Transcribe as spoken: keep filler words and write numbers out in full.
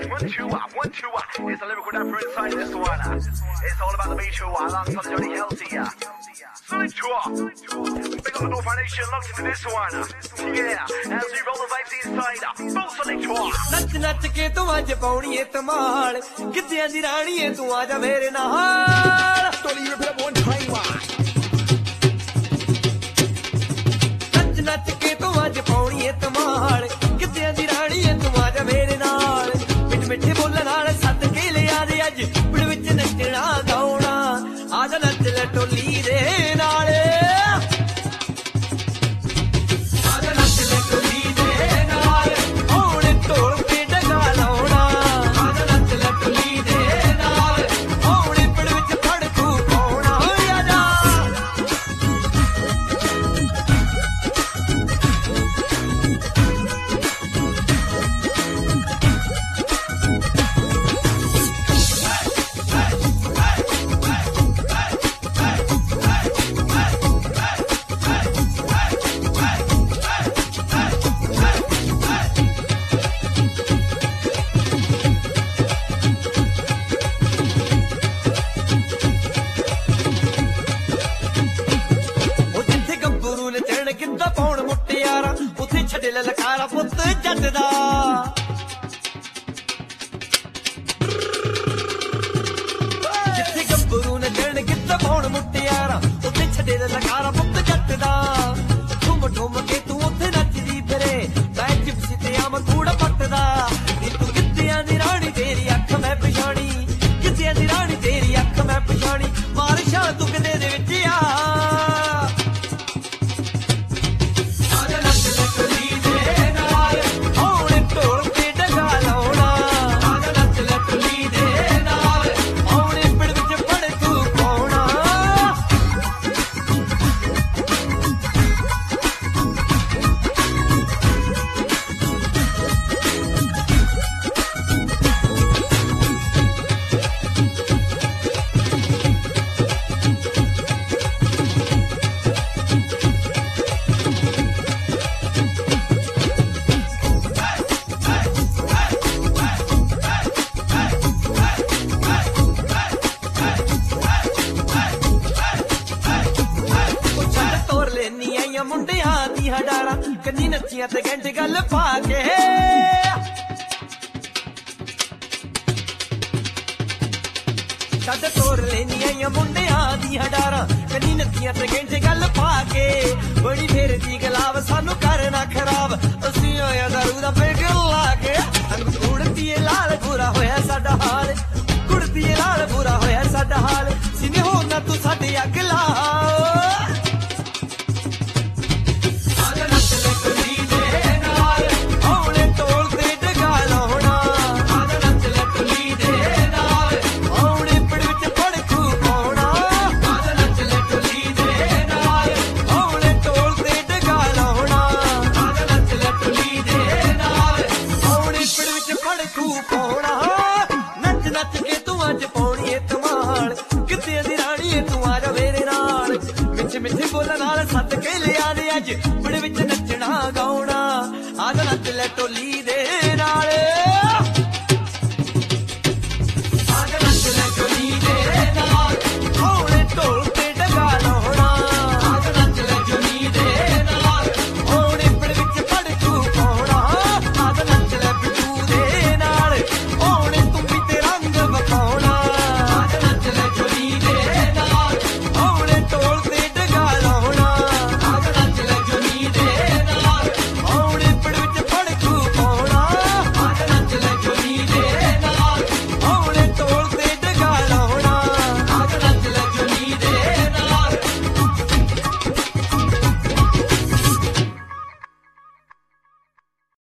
One, two, uh, one, two, uh. It's a lyrical rapper inside this one. Uh. It's all about the beach, uh, alongside Johnny Healthy. Uh. Solid tour. Big up the North Nation, locked into this one. Uh. Yeah, as we roll the vibes inside. Uh. Full solid tour. नच नच के तू अज पाउणी ए धमाल किद्दियां दी राणी ए तू आजा मेरे नाल Totally rip it up one time. Uh. नच नच के तू अज पाउणी ए धमाल किद्दियां दी राणी ए तू आजा मेरे नाल मिठ मिठे बोलण नाल सद के लिया दे अज पिंड विच नचना गाउणा आजा नच ले टोली दे नाल आजा नच ले टोली दे नाल होण ढोल ते डगा लाउणा आजा नच ले टोली दे नाल होण पिंड विच फड़कू पाउणा आजा ਕਿੱਦਾਂ ਪਾਉਣ ਮੁੱਟਿਆਰਾ ਉੱਥੇ ਛੱਡੇ ਲਲਕਾਰਾ ਪੁੱਤ ਜੱਟ ਦਾ ਜਿੱਥੇ ਗੱਭਰੂ ਨੱਚਣ ਕਿੱਦਾਂ ਪਾਉਣ ਮੁੱਟਿਆਰਾ ਉੱਥੇ ਛੱਡੇ ਲਲਕਾਰਾ ਪੁੱਤ ਜੱਟ ਦਾ ਠੁੰਮ ਠੁੰਮ ਕੇ ਤੂੰ ਉੱਥੇ ਨੱਚਦੀ ਫਿਰੇ ਮੈਂ ਜਿਪਸੀ ਤੇ ਆਮ ਕੂੜਾ ਪੱਟਦਾ ਨੀ ਤੂੰ ਕਿੱਦਿਆਂ ਦੀ ਰਾਣੀ ਤੇਰੀ ਅੱਖ ਮੈਂ ਪਛਾਣੀ ਕਿੱਦਿਆਂ ਦੀ ਰਾਣੀ ਤੇਰੀ ਅੱਖ ਮੈਂ ਪਛਾਣੀ ਮਾਰਸ਼ਾਂ ਤੂੰ ਕਿਤੇ ਦੇ ਵਿੱਚ ਆ ਮੁੰਡਿਆਂ ਦੀ ਹਡਾਰਾ ਕੰਨੀ ਨੱਚੀਆਂ ਤੇ ਗੰਢ ਗੱਲ ਪਾ ਕੇ ਛੱਡ ਤੋਰ ਲੈਨੀਆਂ ਮੁੰਡਿਆਂ ਦੀ ਹਡਾਰਾ ਕੰਨੀ ਨੱਚੀਆਂ ਤੇ ਗੰਢ ਗੱਲ ਪਾ ਕੇ ਬੜੀ ਫੇਰ ਦੀ ਗਲਾਵ ਸਾਨੂੰ ਕਰਨਾ ਖਰਾਬ ਅਸੀਂ ਹੋਇਆ ਦਾਰੂ ਦਾ ਪੈਗ ਲਾ ਕੇ ਕੁੜਤੀ ਲਾਲ ਬੁਰਾ ਹੋਇਆ ਸਾਡਾ ਹਾਲ ਕੁੜਤੀ ਲਾਲ ਬੁਰਾ ਹੋਇਆ ਸਾਡਾ ਹਾਲ ਸਿਨੇ ਹੋ ਨਾ ਤੂੰ ਸਾਡੇ ਅੱਗ ਲਾ ਨੱਚ ਨੱਚ ਕੇ ਤੂੰ ਅੱਜ ਪਾਉਣੀ ਏ ਧਮਾਲ ਕਿੱਥੇ ਦੀ ਰਾਣੀ ਏ ਤੂੰ ਆਜਾ ਮੇਰੇ ਨਾਲ ਮਿੱਠੇ ਮਿੱਠੇ ਬੋਲਣ ਨਾਲ ਸੱਦ ਕੇ ਲਿਆ ਦੇ ਅੱਜ ਪਿੰਡ ਵਿੱਚ ਨੱਚਣਾ ਗਾਉਣਾ ਆਜਾ ਨੱਚ ਲੈ ਟੋਲੀ ਦੇ